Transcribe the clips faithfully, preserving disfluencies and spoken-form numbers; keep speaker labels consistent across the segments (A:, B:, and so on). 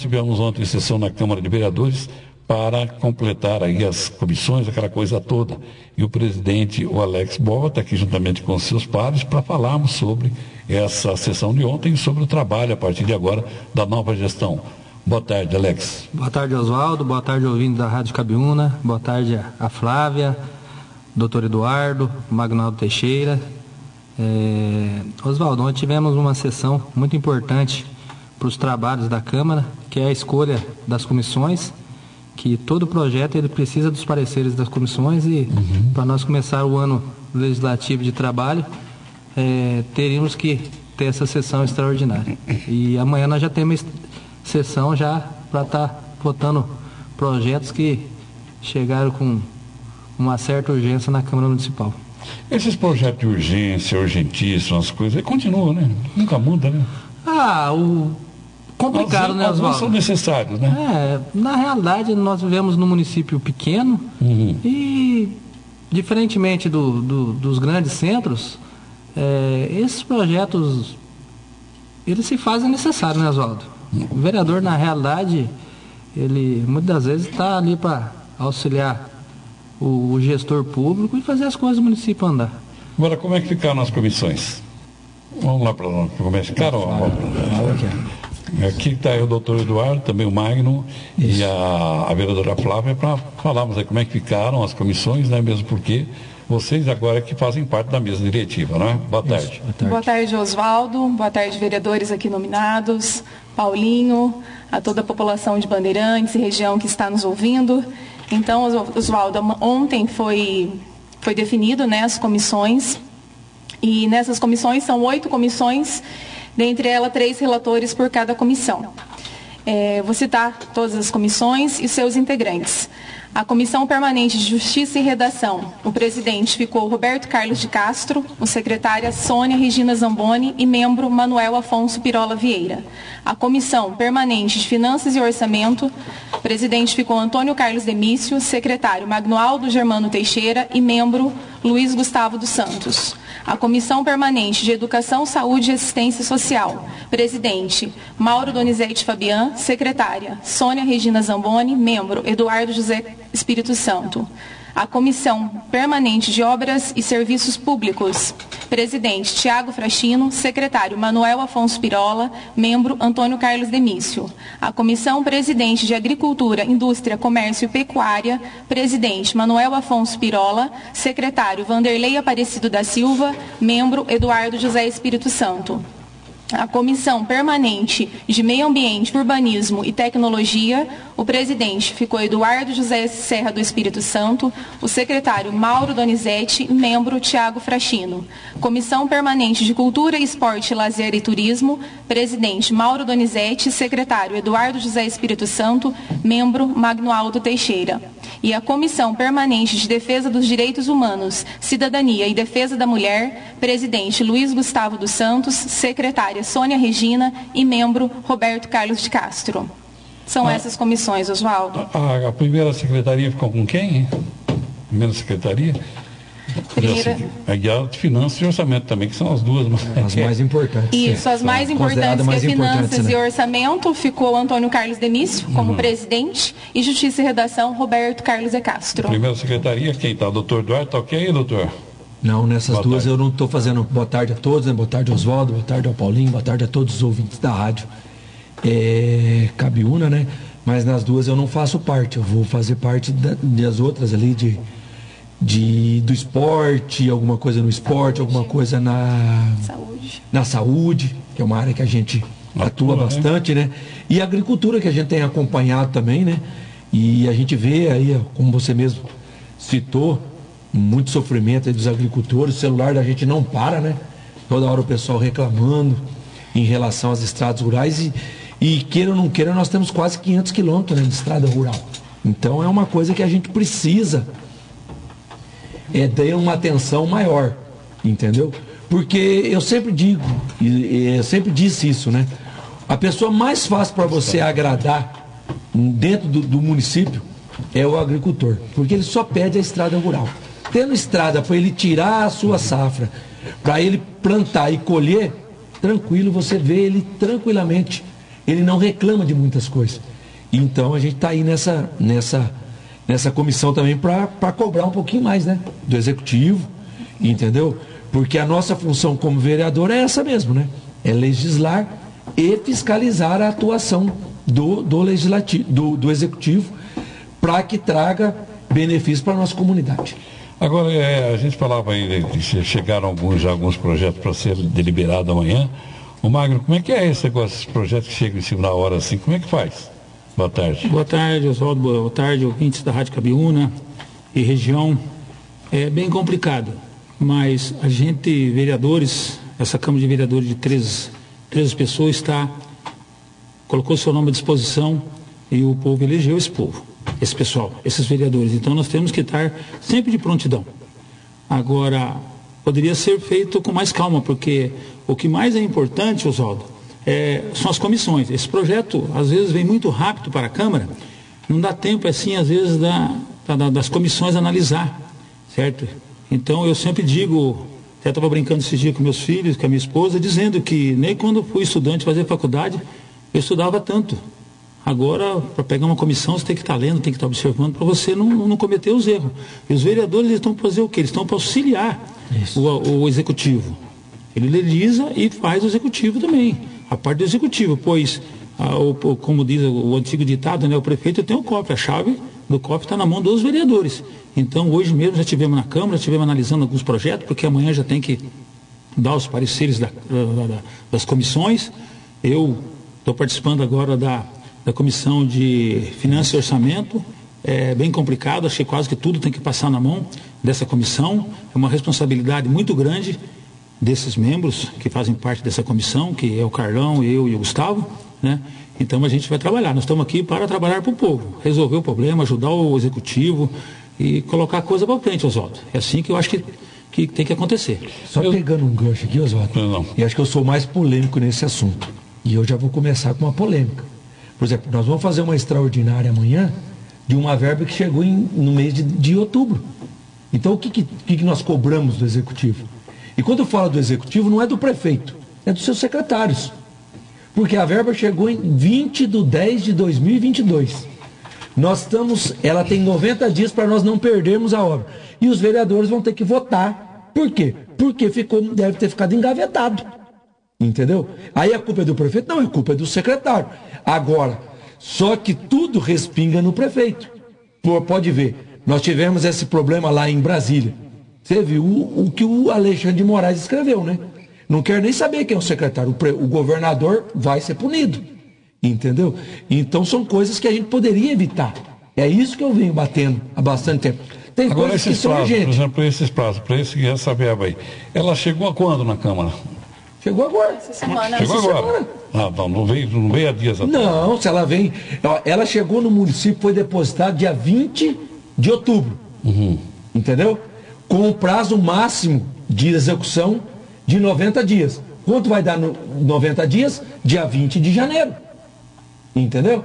A: tivemos ontem sessão na Câmara de Vereadores para completar aí as comissões, aquela coisa toda. E o presidente, o Alex Bova, está aqui juntamente com os seus pares para falarmos sobre essa sessão de ontem e sobre o trabalho, a partir de agora, da nova gestão. Boa tarde, Alex.
B: Boa tarde, Oswaldo. Boa tarde, ouvindo da Rádio Cabiúna. Boa tarde a Flávia, doutor Eduardo, Magnaldo Teixeira. É... Oswaldo, nós tivemos uma sessão muito importante para os trabalhos da Câmara, que é a escolha das comissões, que todo projeto ele precisa dos pareceres das comissões e uhum. para nós começar o ano legislativo de trabalho, é, teríamos que ter essa sessão extraordinária. E amanhã nós já temos sessão já para estar tá votando projetos que chegaram com uma certa urgência na Câmara Municipal.
A: Esses projetos de urgência, urgentíssimos, as coisas, continuam, né? Nunca muda, né?
B: Ah, o... complicado, né, Oswaldo?
A: Alguns são necessários, né?
B: É, na realidade, nós vivemos num município pequeno uhum. e, diferentemente do, do, dos grandes centros, é, esses projetos, eles se fazem necessários, né, Oswaldo? O vereador, na realidade, ele muitas das vezes está ali para auxiliar o, o gestor público e fazer as coisas do município andar.
A: Agora, como é que ficaram as comissões? Vamos lá para como é que ficaram? Aqui está o doutor Eduardo, também o Magno Isso. e a, a vereadora Flávia para falarmos aí como é que ficaram as comissões, né? Mesmo porque vocês agora que fazem parte da mesa diretiva, né? Boa tarde.
C: Isso, boa tarde. Boa tarde, Oswaldo. Boa tarde, vereadores aqui nominados, Paulinho, a toda a população de Bandeirantes e região que está nos ouvindo. Então, Oswaldo, ontem foi, foi definido, né, as comissões, e nessas comissões são oito comissões, dentre elas três relatores por cada comissão. É, vou citar todas as comissões e seus integrantes. A Comissão Permanente de Justiça e Redação, o presidente ficou Roberto Carlos de Castro, o secretária Sônia Regina Zamboni e membro Manuel Afonso Pirola Vieira. A Comissão Permanente de Finanças e Orçamento, o presidente ficou Antônio Carlos Demício, secretário Magnoaldo Germano Teixeira e membro Luiz Gustavo dos Santos. A Comissão Permanente de Educação, Saúde e Assistência Social, presidente Mauro Donizete Fabian, secretária Sônia Regina Zamboni, membro Eduardo José Espírito Santo. A Comissão Permanente de Obras e Serviços Públicos, presidente Tiago Frachino, secretário Manuel Afonso Pirola, membro Antônio Carlos Demício. A Comissão Presidente de Agricultura, Indústria, Comércio e Pecuária, presidente Manuel Afonso Pirola, secretário Vanderlei Aparecido da Silva, membro Eduardo José Espírito Santo. A Comissão Permanente de Meio Ambiente, Urbanismo e Tecnologia, o presidente ficou Eduardo José Serra do Espírito Santo, o secretário Mauro Donizete e membro Tiago Frachino. Comissão Permanente de Cultura, Esporte, Lazer e Turismo, presidente Mauro Donizete, secretário Eduardo José Espírito Santo, membro Magnoaldo Teixeira. E a Comissão Permanente de Defesa dos Direitos Humanos, Cidadania e Defesa da Mulher, presidente Luiz Gustavo dos Santos, secretária Sônia Regina e membro Roberto Carlos de Castro. São ah, essas comissões, Oswaldo.
A: A, a primeira secretaria ficou com quem, hein? Primeira secretaria?
C: Primeira...
A: A de Finanças e Orçamento também, que são as duas
B: as mais importantes.
C: Isso, as mais importantes, que é Finanças né? e Orçamento, ficou Antônio Carlos Demício como uhum. presidente, e Justiça e Redação, Roberto Carlos de Castro.
A: A primeira secretaria, quem está? O doutor Eduardo, está ok aí, doutor?
D: Não, nessas boa duas tarde. Eu não estou fazendo boa tarde a todos, né? Boa tarde, Oswaldo, boa tarde ao Paulinho, boa tarde a todos os ouvintes da rádio é, Cabiúna, né? Mas nas duas eu não faço parte, eu vou fazer parte da, das outras ali de, de, do esporte, alguma coisa no esporte, saúde. alguma coisa na
C: saúde.
D: na saúde, que é uma área que a gente atua, atua bastante, né? E a agricultura que a gente tem acompanhado também, né? E a gente vê aí, como você mesmo citou, muito sofrimento aí dos agricultores, o celular da gente não para, né? Toda hora o pessoal reclamando em relação às estradas rurais e, e queira ou não queira, nós temos quase quinhentos quilômetros, né, de estrada rural. Então é uma coisa que a gente precisa é dar uma atenção maior, entendeu? Porque eu sempre digo, e, e eu sempre disse isso, né? A pessoa mais fácil para você agradar dentro do, do município é o agricultor, porque ele só pede a estrada rural. Tendo estrada para ele tirar a sua safra, para ele plantar e colher, tranquilo, você vê ele tranquilamente ele não reclama de muitas coisas. Então a gente está aí nessa, nessa, nessa comissão também para cobrar um pouquinho mais, né? Do executivo, entendeu? Porque a nossa função como vereador é essa mesmo, né? É legislar e fiscalizar a atuação do, do legislativo, do, do executivo, para que traga benefícios para a nossa comunidade.
A: Agora, é, a gente falava aí que chegaram alguns, já alguns projetos para ser deliberado amanhã. O Magno, como é que é esse negócio, esses projetos que chegam em cima da hora assim? Como é que faz? Boa tarde.
E: Boa tarde, Oswaldo. Boa tarde, ouvintes da Rádio Cabiúna e região. É bem complicado, mas a gente, vereadores, essa Câmara de Vereadores de treze, treze pessoas está, colocou seu nome à disposição e o povo elegeu esse povo, esse pessoal, esses vereadores. Então nós temos que estar sempre de prontidão. Agora, poderia ser feito com mais calma, porque o que mais é importante, Oswaldo, é, são as comissões. Esse projeto, às vezes, vem muito rápido para a Câmara, não dá tempo, assim, às vezes, da, da, das comissões analisar, certo? Então, eu sempre digo, até estava brincando esses dias com meus filhos, com a minha esposa, dizendo que nem quando fui estudante fazer faculdade, eu estudava tanto. Agora, para pegar uma comissão, você tem que estar lendo, tem que estar observando, para você não, não cometer os erros. E os vereadores estão para fazer o quê? Eles estão para auxiliar o, o executivo. Ele legisla e faz o executivo também. A parte do executivo, pois, a, o, como diz o, o antigo ditado, né, o prefeito tem o cofre, a chave do cofre está na mão dos vereadores. Então, hoje mesmo já estivemos na Câmara, estivemos analisando alguns projetos, porque amanhã já tem que dar os pareceres da, da, da, das comissões. Eu estou participando agora da, da Comissão de Finanças e Orçamento. É bem complicado, achei quase que tudo tem que passar na mão dessa comissão. É uma responsabilidade muito grande desses membros que fazem parte dessa comissão, que é o Carlão, eu e o Gustavo, né? Então a gente vai trabalhar, nós estamos aqui para trabalhar para o povo, resolver o problema, ajudar o executivo e colocar a coisa para frente, Oswaldo. É assim que eu acho que, que tem que acontecer.
D: Só eu... pegando um gancho aqui, Oswaldo, não. E acho que eu sou mais polêmico nesse assunto, e eu já vou começar com uma polêmica. Por exemplo, nós vamos fazer uma extraordinária amanhã de uma verba que chegou em, no mês de, de outubro. Então o que, que, que nós cobramos do executivo? E quando eu falo do executivo, não é do prefeito, é dos seus secretários. Porque a verba chegou em vinte de dez de dois mil e vinte e dois. Nós estamos, ela tem noventa dias para nós não perdermos a obra. E os vereadores vão ter que votar. Por quê? Porque ficou, deve ter ficado engavetado. Entendeu? Aí a culpa é do prefeito? Não, a culpa é do secretário. Agora, só que tudo respinga no prefeito. Pô, pode ver, nós tivemos esse problema lá em Brasília. Você viu o, o que o Alexandre de Moraes escreveu, né? Não quero nem saber quem é o secretário. O, pre, o governador vai ser punido. Entendeu? Então são coisas que a gente poderia evitar. É isso que eu venho batendo há bastante tempo. Tem
A: Agora,
D: coisas que
A: esses
D: são
A: prazos,
D: urgentes.
A: por exemplo, esses prazos, para esse, essa verba aí, ela chegou a quando na Câmara?
D: Chegou agora.
C: Essa semana.
A: Chegou
C: Essa
A: agora?
C: semana.
A: Ah, não, não veio, não veio há dias atrás.
D: Não, se ela vem... Ela chegou no município, foi depositada dia vinte de outubro.
A: Uhum.
D: Entendeu? Com o prazo máximo de execução de noventa dias. Quanto vai dar no noventa dias? Dia vinte de janeiro. Entendeu?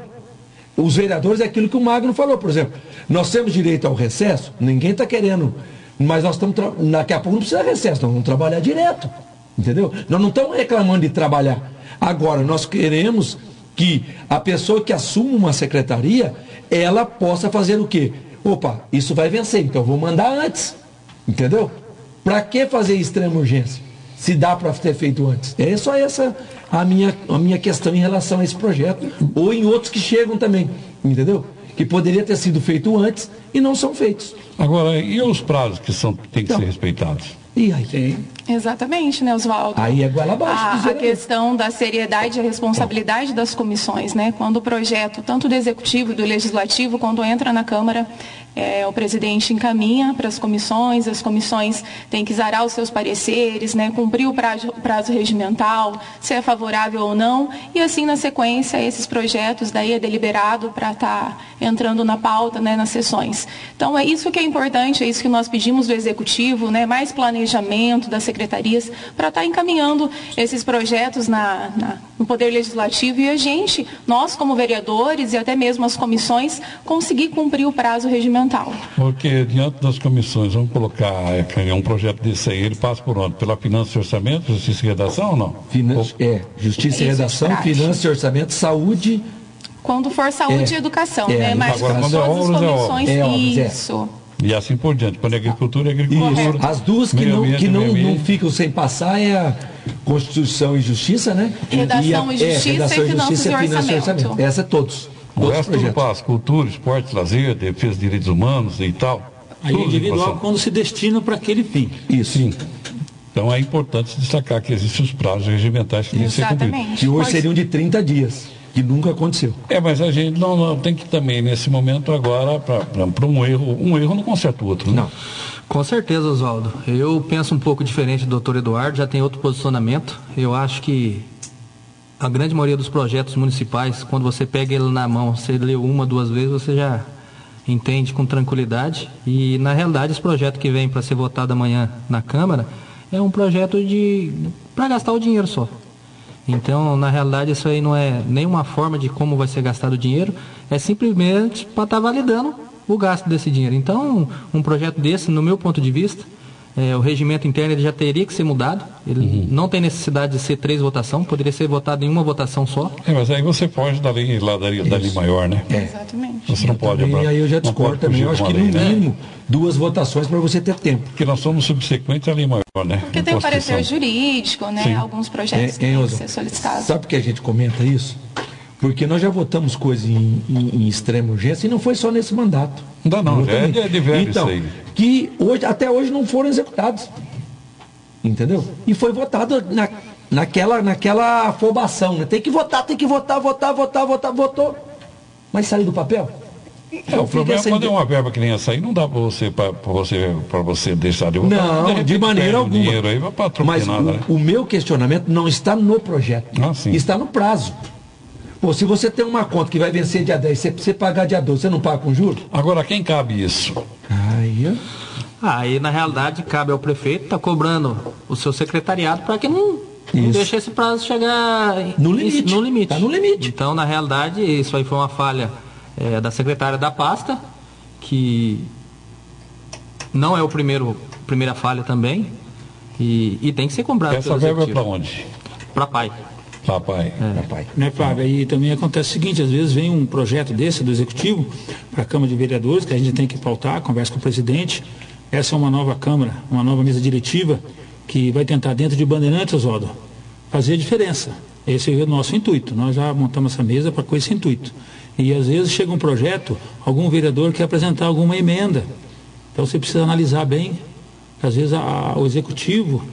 D: Os vereadores é aquilo que o Magno falou, por exemplo. Nós temos direito ao recesso, ninguém está querendo, mas nós estamos, tra... daqui a pouco não precisa de recesso, nós vamos trabalhar direto. Entendeu? Nós não estamos reclamando de trabalhar. Agora, nós queremos que a pessoa que assuma uma secretaria, ela possa fazer o quê? Opa, isso vai vencer, então eu vou mandar antes. Entendeu? Para que fazer extrema urgência? Se dá para ter feito antes. É só essa a minha, a minha questão em relação a esse projeto, ou em outros que chegam também, entendeu? Que poderia ter sido feito antes e não são feitos.
A: Agora, e os prazos que são, têm que
D: Então,
A: ser respeitados?
D: E aí tem.
C: Exatamente, né, Oswaldo?
D: Aí é goela abaixo.
C: A, a questão da seriedade e a responsabilidade das comissões, né? Quando o projeto, tanto do Executivo, do Legislativo, quando entra na Câmara, é, o presidente encaminha para as comissões, as comissões têm que zarar os seus pareceres, né? Cumprir o prazo, prazo regimental, se é favorável ou não, e assim, na sequência, esses projetos daí é deliberado para estar tá entrando na pauta, né, nas sessões. Então, é isso que é importante, é isso que nós pedimos do Executivo, né? Mais planejamento das secretarias, para estar encaminhando esses projetos na, na, no Poder Legislativo e a gente, nós como vereadores e até mesmo as comissões, conseguir cumprir o prazo regimental.
A: Porque diante das comissões, vamos colocar é, um projeto desse aí, ele passa por onde? Pela Finanças e Orçamento, Justiça e Redação ou não?
D: Finan... Ou... É, Justiça e Redação, Finanças e Orçamento, Saúde...
C: Quando for Saúde
D: é,
C: e Educação,
D: é,
C: né? Mas
A: agora, quando é
C: todas
A: obras,
C: as comissões,
D: é obras. É
C: isso...
D: obras, é.
A: E assim por diante. Quando é agricultura, é agricultura.
D: Isso. As duas que, não,
A: ambiente,
D: que não,
A: ambiente.
D: não ficam sem passar é a Constituição e Justiça, né?
C: Redação
D: e, a,
C: e Justiça
D: é, redação
C: e Finanças e Orçamento.
D: Essa é todos.
A: O
D: todos
A: resto tudo passa. Cultura, esporte, lazer, defesa de direitos humanos e tal.
E: Aí
A: Tudo
E: individual quando se destina para aquele fim.
D: Isso.
A: Sim. Então é importante destacar que existem os prazos regimentais que têm que ser cumpridos.
C: Exatamente.
D: Que hoje
C: Pode...
D: seriam de trinta dias. Que nunca aconteceu.
A: É, mas a gente não, não tem que também, nesse momento agora, para um erro, um erro não conserta o outro. Né?
D: Não.
B: Com certeza, Oswaldo. Eu penso um pouco diferente do doutor Eduardo, já tem outro posicionamento. Eu acho que a grande maioria dos projetos municipais, quando você pega ele na mão, você lê uma, duas vezes, você já entende com tranquilidade. E, na realidade, esse projeto que vem para ser votado amanhã na Câmara é um projeto de para gastar o dinheiro só. Então, na realidade, isso aí não é nenhuma forma de como vai ser gastado o dinheiro, é simplesmente para estar validando o gasto desse dinheiro. Então, um projeto desse, no meu ponto de vista, é, o regimento interno ele já teria que ser mudado, ele uhum. não tem necessidade de ser três votações, poderia ser votado em uma votação só.
A: É, mas aí você foge da lei, lá da, da lei maior, né?
D: É.
C: Exatamente.
A: Você não
D: eu
A: pode...
D: Também, aí eu já discordo também, eu acho que
A: lei,
D: no mínimo
A: né?
D: duas votações para você ter tempo.
A: Porque nós somos subsequentes à lei maior, né?
C: Porque tem o parecer jurídico, né?
A: Sim.
C: Alguns projetos
D: é,
C: que têm que
D: Elza,
C: ser solicitados.
D: Sabe por que a gente comenta isso? Porque nós já votamos coisas em, em, em extrema urgência e não foi só nesse mandato.
A: Não dá não, já é de, de velho
D: então,
A: isso aí.
D: Que hoje, até hoje não foram executados. Entendeu? E foi votado na, naquela, naquela afobação, né? Tem que votar, tem que votar, votar, votar, votar, votou. Mas saiu do papel?
A: É, o problema é quando é uma verba que nem essa aí, não dá para você, para você, para você deixar de votar.
D: Não, de, de maneira alguma.
A: Dinheiro aí vai para
D: Mas
A: nada,
D: o,
A: né?
D: o meu questionamento não está no projeto,
A: ah, sim.
D: está no prazo. Pô, se você tem uma conta que vai vencer dia dez, você precisa pagar dia doze, você não paga com juros?
A: Agora, quem cabe isso?
D: Aí,
B: Aí, na realidade, cabe ao prefeito estar tá cobrando o seu secretariado para que não, não deixe esse prazo chegar
D: no limite.
B: No limite.
D: Tá no limite.
B: Então, na realidade, isso aí foi uma falha é, da secretária da pasta, que não é o primeiro primeira falha também, e, e tem que ser cobrado.
A: Essa verba é para onde?
B: Para pai.
A: Papai.
B: É.
D: Papai.
E: Né, Flávio? Aí também acontece o seguinte, às vezes vem um projeto desse do Executivo para a Câmara de Vereadores, que a gente tem que pautar, conversa com o presidente. Essa é uma nova Câmara, uma nova mesa diretiva, que vai tentar, dentro de Bandeirantes, Oswaldo, fazer a diferença. Esse é o nosso intuito. Nós já montamos essa mesa para com esse intuito. E às vezes chega um projeto, algum vereador quer apresentar alguma emenda. Então você precisa analisar bem. Às vezes a, o Executivo,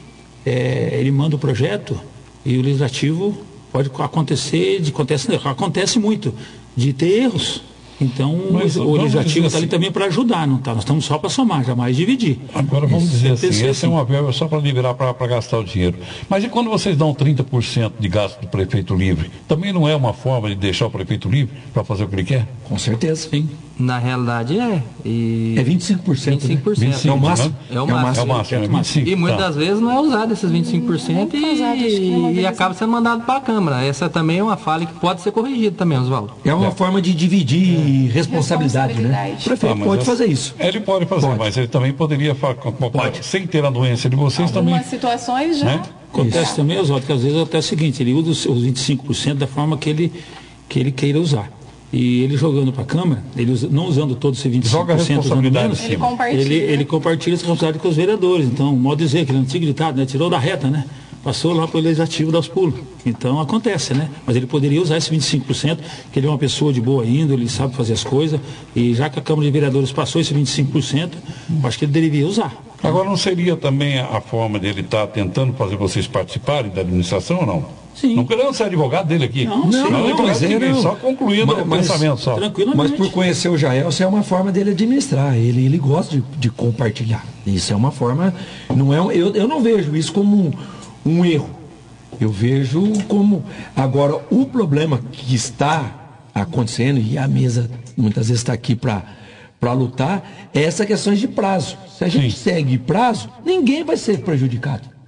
E: é, ele manda o projeto, e o Legislativo pode acontecer, de, acontece, acontece muito, de ter erros. Então,
A: Mas,
E: o Legislativo está
A: assim,
E: ali também para ajudar, não está? Nós estamos só para somar, jamais dividir.
A: Agora vamos
E: Isso,
A: dizer assim, essa
E: assim.
A: é uma verba só para liberar, para gastar o dinheiro. Mas e quando vocês dão trinta por cento de gasto do prefeito livre? Também não é uma forma de deixar o prefeito livre para fazer o que ele quer?
D: Com certeza.
E: Sim.
B: Na realidade é. E...
D: É vinte e cinco por cento.
B: vinte e cinco por cento.
D: Né? É o máximo.
B: É o máximo.
A: É o máximo, é vinte e cinco,
B: E muitas
A: tá.
B: das vezes não é usado esses vinte e cinco por cento
C: Não é usado, acho que é uma
B: e,
C: vez
B: e acaba sendo mandado para a Câmara. Essa também é uma falha que pode ser corrigida também, Oswaldo.
D: É uma forma de dividir responsabilidade, né?
C: Responsabilidade.
D: O prefeito
A: Ah, mas
D: pode
A: essa-
D: fazer isso.
A: Ele pode fazer,
D: Pode.
A: mas ele também poderia, fa-
D: Pode.
A: sem ter a doença de vocês também.
C: Algumas situações já...
A: Né?
E: Acontece
D: Isso.
E: também, Oswaldo, que às vezes até é o seguinte, ele usa os seus vinte e cinco por cento da forma que ele, que ele queira usar. E ele jogando para a Câmara, ele usa, não usando todo esse vinte e cinco por cento,
A: Joga a
E: usando
A: responsabilidade
E: menos,
A: em
C: Ele
A: cima.
C: compartilha.
E: ele, ele compartilha essa responsabilidade com os vereadores. Então, modo de dizer, aquele antigo ditado, né? Tirou da reta, né? Passou lá para o Legislativo dar os pulos. Então, acontece, né? Mas ele poderia usar esse vinte e cinco por cento, que ele é uma pessoa de boa índole, ele sabe fazer as coisas, e já que a Câmara de Vereadores passou esse vinte e cinco por cento, eu acho que ele deveria usar.
A: Agora, não seria também a forma dele estar tentando fazer vocês participarem da administração ou não?
E: Sim.
A: Não querendo ser advogado dele aqui.
E: Não,
A: não,
E: sim.
A: é
D: Não,
A: advogado
D: mas
A: de
D: é,
A: ninguém,
D: não.
A: só concluindo
D: Mas-
A: o
D: mas-
A: pensamento só.
E: Tranquilamente.
D: Mas por conhecer o Jaelson é uma forma dele administrar. Ele, ele gosta de, de compartilhar. Isso é uma forma. Não é, um- eu, eu não vejo isso como um, um erro. Eu vejo como. Agora, o problema que está acontecendo, e a mesa muitas vezes está aqui para para lutar, é essa questão de prazo. Se a gente
A: Sim.
D: segue prazo, ninguém vai ser prejudicado.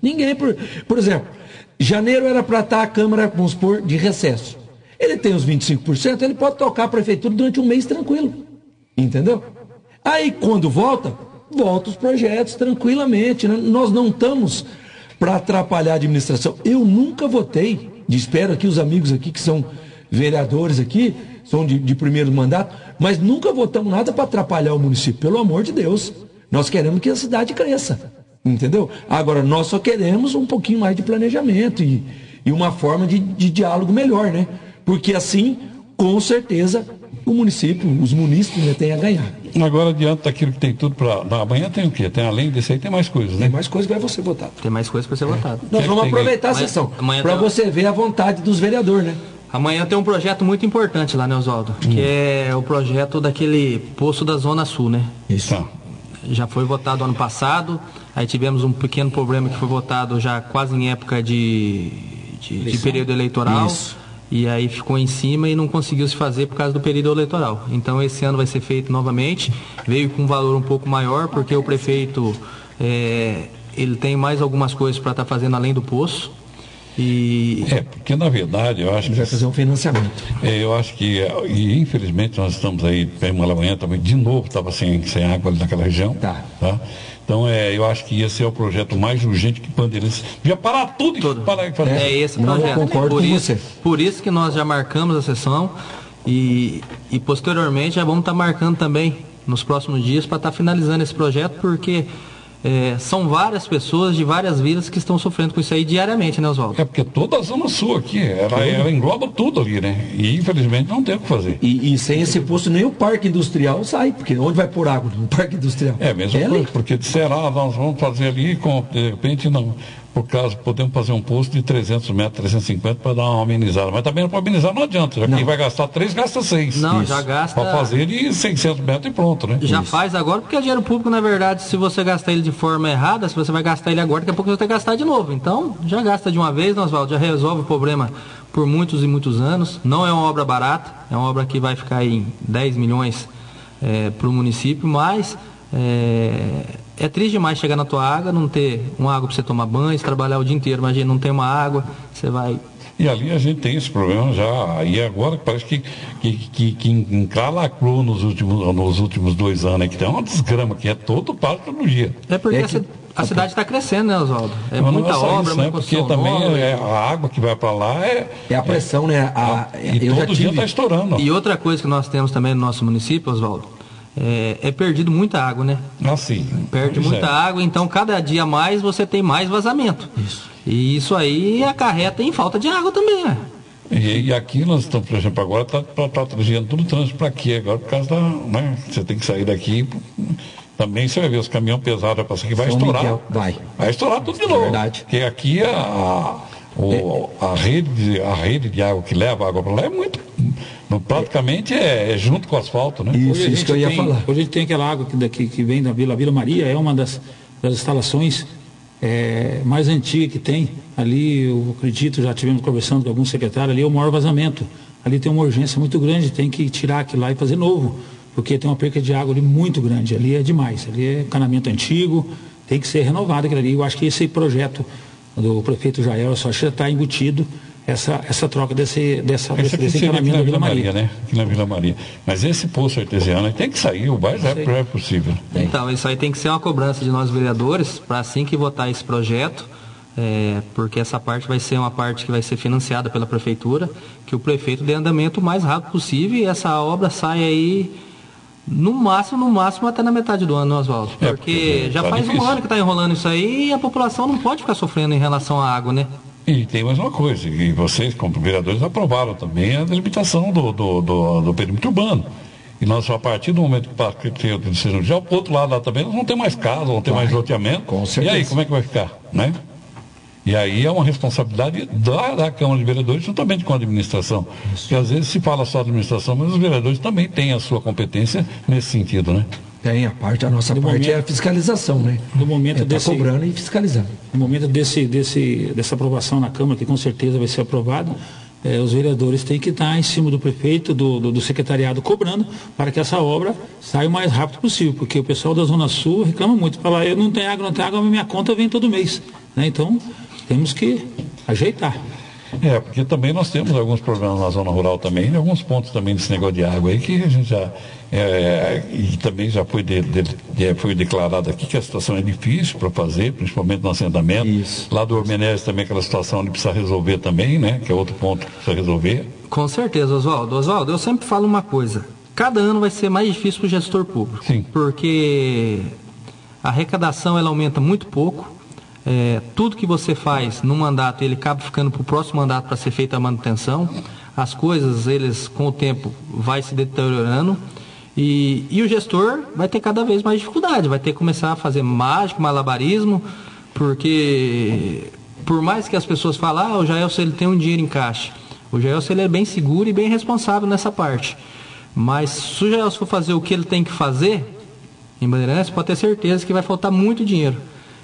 D: Ninguém, por, por exemplo, janeiro era para estar a Câmara, vamos supor, de recesso. Ele tem os vinte e cinco por cento, ele pode tocar a prefeitura durante um mês tranquilo. Entendeu? Aí quando volta, volta os projetos tranquilamente. Né? Nós não estamos para atrapalhar a administração. Eu nunca votei, espero aqui os amigos aqui que são vereadores aqui, são de, de primeiro mandato, mas nunca votamos nada para atrapalhar o município, pelo amor de Deus. Nós queremos que a cidade cresça, entendeu? Agora, nós só queremos um pouquinho mais de planejamento e, e uma forma de, de diálogo melhor, né? Porque assim, com certeza, o município, os munícipes né, têm a ganhar.
A: Agora, diante daquilo que tem tudo para... Amanhã tem o quê? Tem, além desse aí, tem mais coisas, né?
D: Tem mais coisas que vai ser votado.
B: Tem mais coisas para ser votado.
D: Nós vamos aproveitar a sessão para você ver a vontade dos vereadores, né?
B: Amanhã tem um projeto muito importante lá, né, Oswaldo? Hum. Que é o projeto daquele poço da Zona Sul, né?
D: Isso.
A: Tá.
B: Já foi votado ano passado, aí tivemos um pequeno problema que foi votado já quase em época de, de, de período eleitoral.
D: Isso.
B: E aí ficou em cima e não conseguiu se fazer por causa do período eleitoral. Então esse ano vai ser feito novamente, veio com um valor um pouco maior, porque o prefeito é, ele tem mais algumas coisas para estar tá fazendo além do poço. E...
A: É, porque na verdade eu acho que...
D: vai fazer um financiamento.
A: É, eu acho que, e infelizmente nós estamos aí, uma manhã também, de novo, estava sem, sem água ali naquela região.
D: Tá.
A: Tá? Então é, eu acho que esse é o projeto mais urgente que Bandeirantes devia parar tudo e parar de fazer.
B: É esse
D: Não,
B: projeto.
D: eu concordo
B: por
D: com
B: isso,
D: você.
B: Por isso que nós já marcamos a sessão e, e posteriormente já vamos estar tá marcando também nos próximos dias para estar tá finalizando esse projeto, porque é, são várias pessoas de várias vilas que estão sofrendo com isso aí diariamente, né, Oswaldo?
A: É porque toda a Zona Sul aqui, ela, ela engloba tudo ali, né? E infelizmente não tem o que fazer.
D: E, e sem esse posto nem o parque industrial sai, porque onde vai pôr água no parque industrial?
A: É a mesma
D: é
A: coisa,
D: ali.
A: porque disseram, ah, nós vamos fazer ali, com, de repente não. Por caso, podemos fazer um posto de trezentos metros, trezentos e cinquenta para dar uma amenizada. Mas também para amenizar não adianta. Já
D: não.
A: quem vai gastar três, gasta seis.
B: Não, Isso. já gasta...
A: Para fazer de seiscentos metros e pronto, né?
B: Já
A: Isso.
B: faz agora, porque é dinheiro público, na verdade, se você gastar ele de forma errada, se você vai gastar ele agora, daqui a pouco você vai ter que gastar de novo. Então, já gasta de uma vez, Oswaldo, já resolve o problema por muitos e muitos anos. Não é uma obra barata, é uma obra que vai ficar em dez milhões é, para o município, mas... É, é triste demais chegar na tua água, não ter uma água para você tomar banho, trabalhar o dia inteiro, imagina, não tem uma água, você vai...
A: E ali a gente tem esse problema já, e agora parece que, que, que, que encalacrou nos últimos, nos últimos dois anos, que tem uma desgrama, que é todo passo todo dia.
B: É porque
D: é
B: a,
D: que...
B: a cidade está crescendo, né, Oswaldo? É
A: Mas
B: muita
A: não é
B: obra,
A: isso,
B: muita
A: né? Porque
B: construção
A: também
B: nova.
A: é, a água que vai para lá é...
D: É a pressão,
A: é,
D: né? A,
A: e
D: eu
A: todo
D: já
A: dia
D: tive...
A: está estourando.
B: E outra coisa que nós temos também no nosso município, Oswaldo, é, é perdido muita água, né?
A: Assim.
B: Perde
A: pois
B: muita
A: é.
B: água, então cada dia mais você tem mais vazamento.
D: Isso.
B: E isso aí acarreta em falta de água também, né?
A: E, e aqui nós estamos, por exemplo, agora está tá, tá trajeando tudo o trânsito para aqui, agora por causa da... Né, você tem que sair daqui, também você vai ver os caminhões pesados vai passar aqui, vai
D: São
A: estourar.
D: Miguel, vai.
A: Vai estourar tudo de novo.
D: Verdade.
A: Porque aqui a, o, a, rede, de- a rede de água que leva a água para lá é muito... no- praticamente é, é junto com o asfalto, né?
D: Isso,
E: Hoje a
D: isso
E: gente
D: que eu ia
E: tem,
D: falar.
E: Hoje a gente tem aquela água que, daqui, que vem da Vila, Vila Maria, é uma das, das instalações é, mais antigas que tem. Ali, eu acredito, já tivemos conversando com algum secretário, ali é o maior vazamento. Ali tem uma urgência muito grande, tem que tirar aquilo lá e fazer novo, porque tem uma perca de água ali muito grande. Ali é demais, ali é encanamento antigo, tem que ser renovado aquilo ali. Eu acho que esse projeto do prefeito Jael só já está embutido essa, essa troca desse, dessa,
A: Esse
E: desse,
A: aqui
E: desse
A: seria aqui
E: encanamento
A: na
E: da
A: Vila
E: Vila
A: Maria,
E: Maria.
A: né? Aqui na Vila Maria. Mas esse poço artesiano aí tem que sair o mais rápido é possível.
B: Então, isso aí tem que ser uma cobrança de nós vereadores, para assim que votar esse projeto, é, porque essa parte vai ser uma parte que vai ser financiada pela prefeitura, que o prefeito dê andamento o mais rápido possível e essa obra sai aí, no máximo, no máximo, até na metade do ano, né, Oswaldo?
A: É,
B: Porque
A: porque
B: já
A: tá
B: faz
A: difícil.
B: um ano que está enrolando isso aí e a população não pode ficar sofrendo em relação à água, né?
A: E tem mais uma coisa, e vocês, como vereadores, aprovaram também a delimitação do, do, do, do perímetro urbano. E nós, a partir do momento que passa o seja já o outro lado lá também, nós vão ter mais casa, vão ter
D: Vai,
A: mais loteamento.
D: com
A: E
D: certeza.
A: aí, como é que vai ficar? Né? E aí é uma responsabilidade da, da Câmara de Vereadores, juntamente com a administração. Porque às vezes se fala só da administração, mas os vereadores também têm a sua competência nesse sentido, né?
D: Tem a parte, a nossa
E: No
D: parte
E: momento-
D: é a fiscalização, né?
E: no momento
D: é tá
E: desse-
D: cobrando e fiscalizando.
E: No momento desse, desse, dessa aprovação na Câmara, que com certeza vai ser aprovado, é, os vereadores têm que estar em cima do prefeito, do, do, do secretariado, cobrando para que essa obra saia o mais rápido possível, porque o pessoal da Zona Sul reclama muito, fala, eu não tenho água, não tenho água, mas minha conta vem todo mês, né? Então, temos que ajeitar.
A: É, porque também nós temos alguns problemas na zona rural também, em alguns pontos também desse negócio de água aí, que a gente já, é, e também já foi, de, de, de, foi declarado aqui que a situação é difícil para fazer, principalmente no assentamento. Isso. Lá do Ormenés também aquela situação ele precisa resolver também, né, que é outro ponto que precisa resolver.
B: Com certeza, Oswaldo. Oswaldo, eu sempre falo uma coisa, cada ano vai ser mais difícil para o gestor público.
A: Sim.
B: Porque a arrecadação ela aumenta muito pouco. É, tudo que você faz no mandato, ele acaba ficando para o próximo mandato para ser feita a manutenção. As coisas, eles com o tempo, vai se deteriorando. E, e o gestor vai ter cada vez mais dificuldade, vai ter que começar a fazer mágica, malabarismo, porque por mais que as pessoas falem, ah, o Jaelson ele tem um dinheiro em caixa. O Jaelson ele é bem seguro e bem responsável nessa parte. Mas se o Jaelson for fazer o que ele tem que fazer, em Bandeirantes, pode ter certeza que vai faltar muito dinheiro.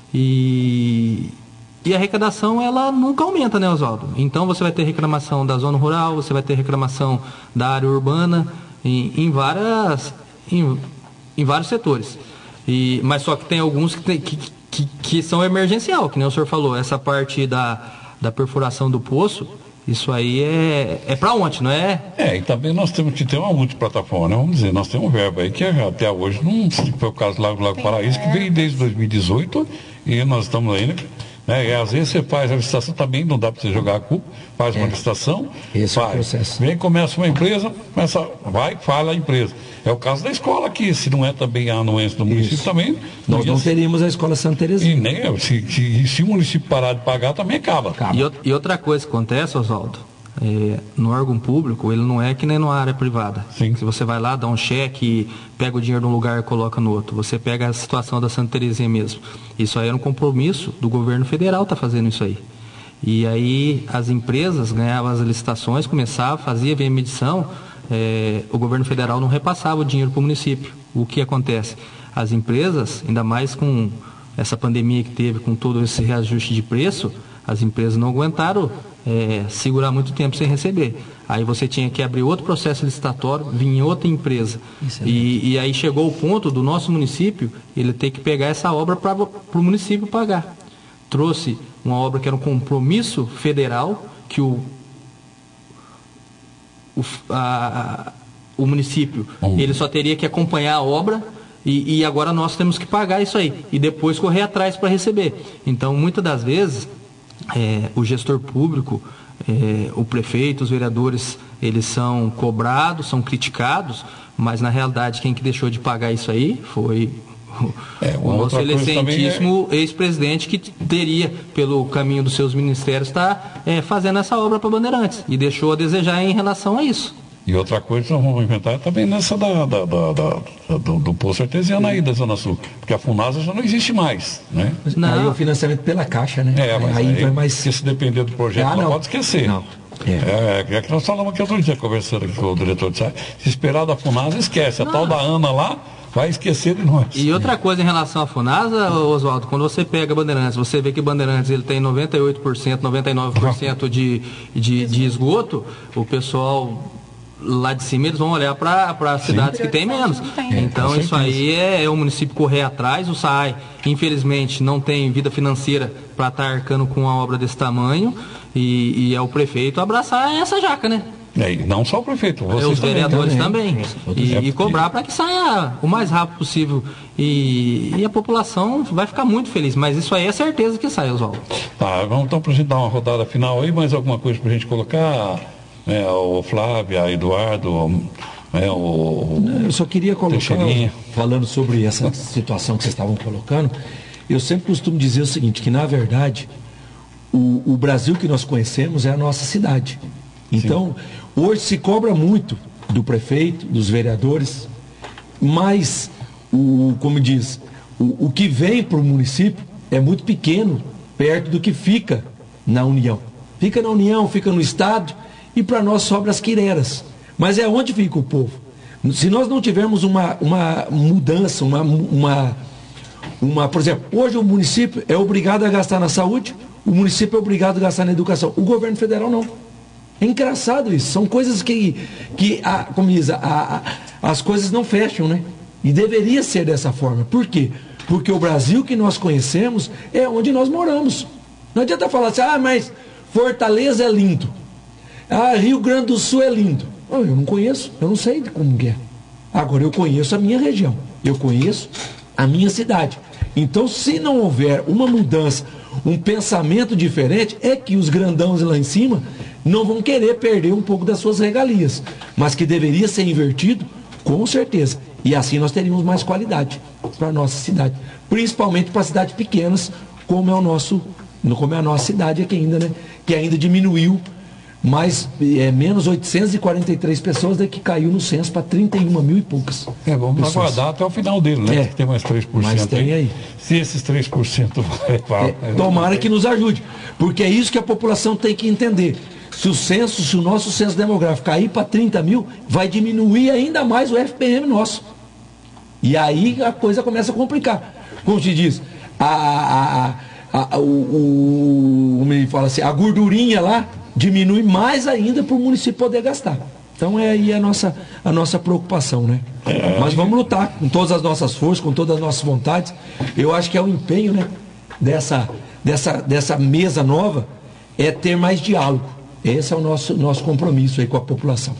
B: E, e a arrecadação ela nunca aumenta, né, Oswaldo? Então você vai ter reclamação da zona rural, você vai ter reclamação da área urbana em, em, várias, em, em vários setores. E, mas só que tem alguns que, tem, que, que, que são emergencial, que nem o senhor falou, essa parte da, da perfuração do poço, isso aí é, é para ontem, não é?
A: É, e também nós temos que ter uma multiplataforma, né? Vamos dizer, nós temos um verbo aí que até hoje não foi o caso lá do Lago Paraíso, que veio desde dois mil e dezoito e nós estamos ainda, né? E às vezes você faz a licitação também, não dá para você jogar a culpa, faz uma é. licitação,
D: Esse
A: faz,
D: é o processo.
A: Vem, começa uma empresa, começa, vai, fala a empresa. É o caso da escola aqui, se não é também a anuência do município Isso. também.
D: Nós não, não teríamos a escola Santa Terezinha.
A: E nem, se, se, se o município parar de pagar, também acaba. acaba.
B: E, e outra coisa que acontece, Oswaldo, É, no órgão público, ele não é que nem na área privada.
A: Sim.
B: Se você vai lá, dá um cheque, pega o dinheiro de um lugar e coloca no outro. Você pega a situação da Santa Terezinha mesmo. Isso aí era um compromisso do governo federal, tá fazendo isso aí. E aí as empresas ganhavam as licitações, começavam, fazia via medição, é, o governo federal não repassava o dinheiro para o município. O que acontece? As empresas, ainda mais com essa pandemia que teve, com todo esse reajuste de preço, as empresas não aguentaram é, segurar muito tempo sem receber. Aí você tinha que abrir outro processo licitatório, vinha outra empresa. E, e aí chegou o ponto do nosso município, ele ter que pegar essa obra para o município pagar. Trouxe uma obra que era um compromisso federal, que o, o, a, o município uhum. ele só teria que acompanhar a obra, e, e agora nós temos que pagar isso aí, e depois correr atrás para receber. Então, muitas das vezes, É, o gestor público, é, o prefeito, os vereadores, eles são cobrados, são criticados, mas na realidade quem que deixou de pagar isso aí foi é, o nosso excelentíssimo é... ex-presidente, que teria, pelo caminho dos seus ministérios, estar tá, é, fazendo essa obra para Bandeirantes, e deixou a desejar em relação a isso.
A: E outra coisa que nós vamos inventar também nessa da, da, da, da, do, do poço artesiano aí da Zona Sul, porque a Funasa já não existe mais, né?
D: Não. Aí o financiamento pela Caixa, né?
A: É, mas
D: aí,
A: aí
D: vai mais...
A: se depender do projeto, ah, não. não pode esquecer. Não. É. É, é que nós falamos aqui outro dia, conversando aqui com o diretor de site, se esperar da Funasa, esquece. A não. tal da Ana lá vai esquecer de nós.
B: E outra coisa em relação à Funasa, Oswaldo, quando você pega Bandeirantes, você vê que Bandeirantes ele tem noventa e oito por cento, noventa e nove por cento de, de, de esgoto, o pessoal... lá de cima eles vão olhar para as cidades que tem menos.
C: Tem.
B: Então
A: é,
B: isso aí é, é o município correr atrás. O S A I, infelizmente, não tem vida financeira para estar tá arcando com uma obra desse tamanho, e, e é o prefeito abraçar essa jaca, né?
A: É, e não só o prefeito, vocês
B: é, os vereadores também,
A: também.
B: E, é e cobrar para que saia o mais rápido possível, e, e a população vai ficar muito feliz, mas isso aí é certeza que sai, Oswaldo.
A: Tá, vamos então para a gente dar uma rodada final aí, mais alguma coisa para a gente colocar? É, o Flávia, Eduardo, é, o...
D: Eu só queria colocar, falando sobre essa situação que vocês estavam colocando, eu sempre costumo dizer o seguinte, que na verdade, o, o Brasil que nós conhecemos é a nossa cidade. Então, Sim. hoje se cobra muito do prefeito, dos vereadores, mas, o, como diz, o, o que vem para o município é muito pequeno, perto do que fica na União. Fica na União, fica no Estado, e para nós sobra as quireras. Mas é onde fica o povo. Se nós não tivermos uma, uma mudança, uma, uma, uma... Por exemplo, hoje o município é obrigado a gastar na saúde, o município é obrigado a gastar na educação. O governo federal não. É engraçado isso. São coisas que, que a, como diz, a, a, as coisas não fecham, né? E deveria ser dessa forma. Por quê? Porque o Brasil que nós conhecemos é onde nós moramos. Não adianta falar assim, ah, mas Fortaleza é lindo. Ah, Rio Grande do Sul é lindo. Eu não conheço, eu não sei como é. Agora eu conheço a minha região. Eu conheço a minha cidade. Então, se não houver uma mudança, um pensamento diferente, é que os grandões lá em cima não vão querer perder um pouco das suas regalias. Mas que deveria ser invertido, com certeza. E assim nós teríamos mais qualidade para a nossa cidade. Principalmente para cidades pequenas, como é o nosso, como é a nossa cidade aqui ainda, né? Que ainda diminuiu, mas é menos oitocentas e quarenta e três pessoas, daí que caiu no censo para trinta e uma mil e poucas.
A: É, vamos
D: pessoas.
A: aguardar até o final dele, né?
D: É.
A: Que tem mais três por cento.
D: Mas tem aí.
A: Se esses três por cento vai, vai,
D: É, tomara que nos ajude, porque é isso que a população tem que entender. Se o censo, se o nosso censo demográfico cair para trinta mil, vai diminuir ainda mais o F P M nosso. E aí a coisa começa a complicar. Como se diz, a, a, a, a, o, o, como ele fala assim, a gordurinha lá diminui mais ainda para o município poder gastar. Então é aí a nossa, a nossa preocupação, né? É. Mas vamos lutar com todas as nossas forças, com todas as nossas vontades. Eu acho que é o empenho, né, dessa, dessa, dessa mesa nova, é ter mais diálogo. Esse é o nosso, nosso compromisso aí com a população.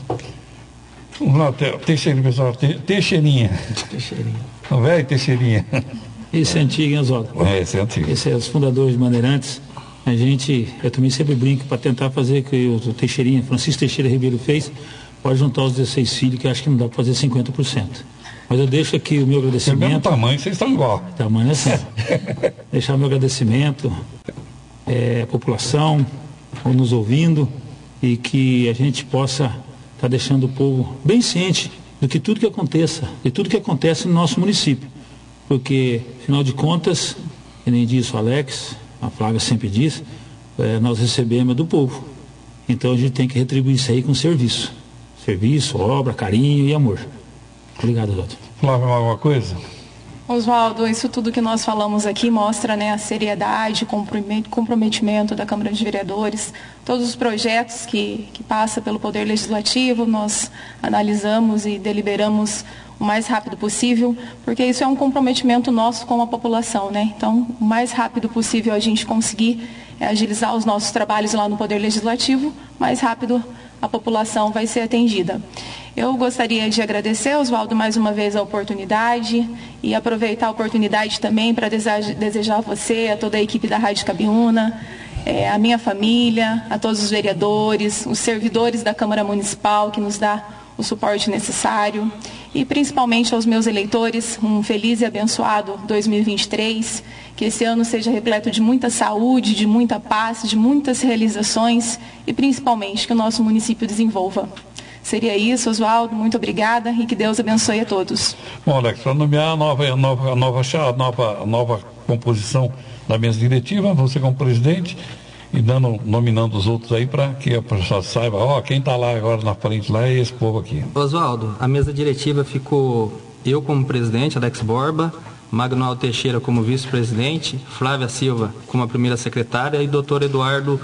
A: Vamos lá, Teixeirinha, pessoal. Teixeirinha.
D: Teixeirinha.
A: O velho Teixeirinha.
E: Esse é antigo, hein, Oswaldo?
A: É, esse é antigo.
E: Esse é os fundadores de Bandeirantes. A gente, eu também sempre brinco para tentar fazer o que o Teixeirinha, Francisco Teixeira Ribeiro fez, pode juntar os dezesseis filhos, que eu acho que não dá para fazer cinquenta por cento. Mas eu deixo aqui o meu agradecimento.
A: Pelo mesmo tamanho, vocês estão igual.
E: Tamanho assim. Deixar o meu agradecimento é, à população, nos ouvindo, e que a gente possa estar tá deixando o povo bem ciente do que tudo que aconteça, de tudo que acontece no nosso município. Porque, afinal de contas, que nem disse o Alex, a Flávia sempre diz, é, nós recebemos do povo. Então a gente tem que retribuir isso aí com serviço. Serviço, obra, carinho e amor. Obrigado, doutor.
A: Flávia, alguma coisa?
C: Oswaldo, isso tudo que nós falamos aqui mostra, né, a seriedade, comprometimento da Câmara de Vereadores. Todos os projetos que, que passam pelo Poder Legislativo, nós analisamos e deliberamos o mais rápido possível, porque isso é um comprometimento nosso com a população, né? Então, o mais rápido possível a gente conseguir é, agilizar os nossos trabalhos lá no Poder Legislativo, mais rápido a população vai ser atendida. Eu gostaria de agradecer, Oswaldo, mais uma vez a oportunidade e aproveitar a oportunidade também para desejar a você, a toda a equipe da Rádio Cabiúna, é, a minha família, a todos os vereadores, os servidores da Câmara Municipal que nos dá o suporte necessário e principalmente aos meus eleitores, um feliz e abençoado dois mil e vinte e três, que esse ano seja repleto de muita saúde, de muita paz, de muitas realizações e principalmente que o nosso município desenvolva. Seria isso, Oswaldo, muito obrigada e que Deus abençoe a todos.
A: Bom, Alex, para nomear a nova, a nova, a nova, a nova, a nova composição da mesa diretiva, você como presidente, e dando, nominando os outros aí para que a pessoa saiba, ó, quem está lá agora na frente lá é esse povo aqui.
B: Oswaldo, a mesa diretiva ficou eu como presidente, Alex Borba, Magnaldo Teixeira como vice-presidente, Flávia Silva como a primeira secretária e doutor Eduardo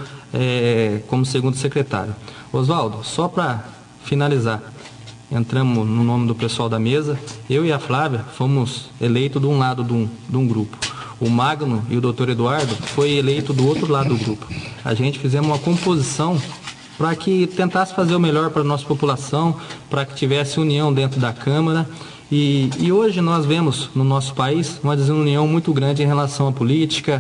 B: é, como segundo secretário. Oswaldo, só para finalizar, entramos no nome do pessoal da mesa, eu e a Flávia fomos eleitos de um lado de um, de um grupo. O Magno e o doutor Eduardo foi eleito do outro lado do grupo. A gente fizemos uma composição para que tentasse fazer o melhor para a nossa população, para que tivesse união dentro da Câmara. E, e hoje nós vemos no nosso país uma desunião muito grande em relação à política.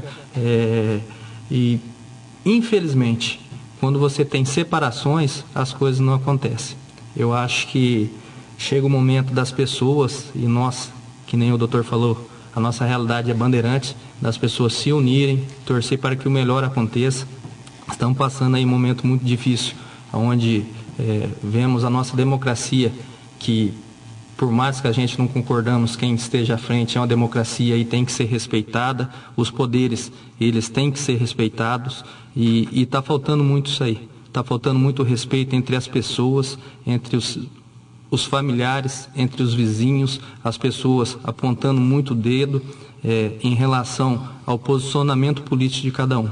B: É, e, infelizmente, quando você tem separações, as coisas não acontecem. Eu acho que chega o momento das pessoas, e nós, que nem o doutor falou, a nossa realidade é Bandeirantes, das pessoas se unirem, torcer para que o melhor aconteça. Estamos passando aí um momento muito difícil, onde é, vemos a nossa democracia, que por mais que a gente não concordamos, quem esteja à frente é uma democracia e tem que ser respeitada, os poderes, eles têm que ser respeitados, e está faltando muito isso aí. Está faltando muito respeito entre as pessoas, entre os... os familiares, entre os vizinhos, as pessoas apontando muito o dedo é, em relação ao posicionamento político de cada um.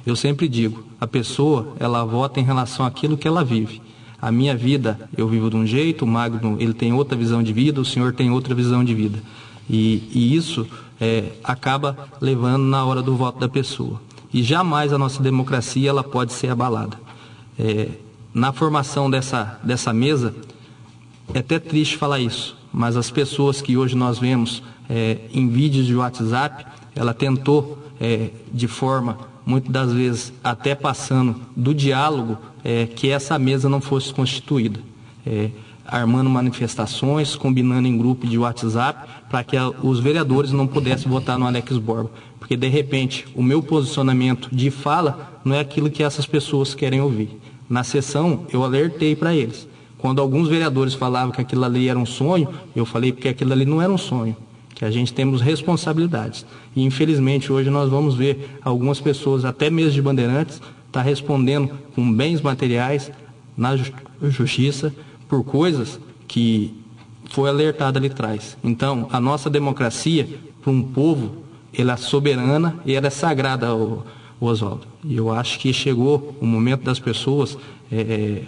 B: Eu sempre digo, a pessoa, ela vota em relação àquilo que ela vive. A minha vida, eu vivo de um jeito, o Magno, ele tem outra visão de vida, o senhor tem outra visão de vida. E, e isso é, acaba levando na hora do voto da pessoa. E jamais a nossa democracia ela pode ser abalada. É, na formação dessa, dessa mesa, é até triste falar isso, mas as pessoas que hoje nós vemos é, em vídeos de WhatsApp, ela tentou, é, de forma, muitas das vezes, até passando do diálogo, é, que essa mesa não fosse constituída. É, armando manifestações, combinando em grupo de WhatsApp, para que a, os vereadores não pudessem votar no Alex Borba. Porque, de repente, o meu posicionamento de fala não é aquilo que essas pessoas querem ouvir. Na sessão, eu alertei para eles. Quando alguns vereadores falavam que aquilo ali era um sonho, eu falei que aquilo ali não era um sonho, que a gente temos responsabilidades. E, infelizmente, hoje nós vamos ver algumas pessoas, até mesmo de Bandeirantes, tá respondendo com bens materiais na justiça por coisas que foi alertada ali atrás. Então, a nossa democracia, para um povo, ela é soberana e ela é sagrada, o, o Oswaldo. E eu acho que chegou o momento das pessoas é,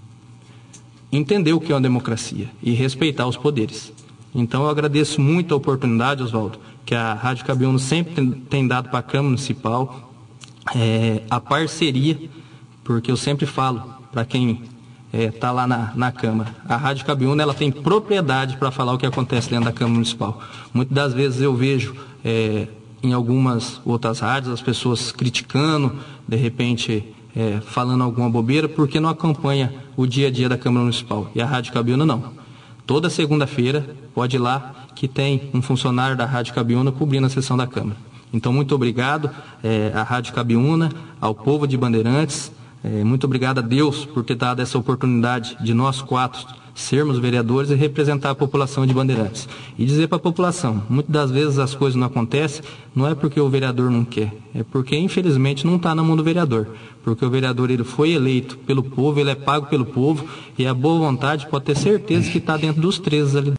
B: entender o que é uma democracia e respeitar os poderes. Então, eu agradeço muito a oportunidade, Oswaldo, que a Rádio Cabiúna sempre tem, tem dado para a Câmara Municipal, é, a parceria, porque eu sempre falo para quem está é, lá na, na Câmara, a Rádio Cabiúna ela tem propriedade para falar o que acontece dentro da Câmara Municipal. Muitas das vezes eu vejo é, em algumas outras rádios as pessoas criticando, de repente é, falando alguma bobeira, porque não acompanha o dia a dia da Câmara Municipal. E a Rádio Cabiúna não. Toda segunda-feira pode ir lá que tem um funcionário da Rádio Cabiúna cobrindo a sessão da Câmara. Então, muito obrigado é, à Rádio Cabiúna, ao povo de Bandeirantes. É, muito obrigado a Deus por ter dado essa oportunidade de nós quatro sermos vereadores e representar a população de Bandeirantes. E dizer para a população, muitas das vezes as coisas não acontecem, não é porque o vereador não quer, é porque infelizmente não está na mão do vereador. Porque o vereador ele foi eleito pelo povo, ele é pago pelo povo e a boa vontade pode ter certeza que está dentro dos treze ali.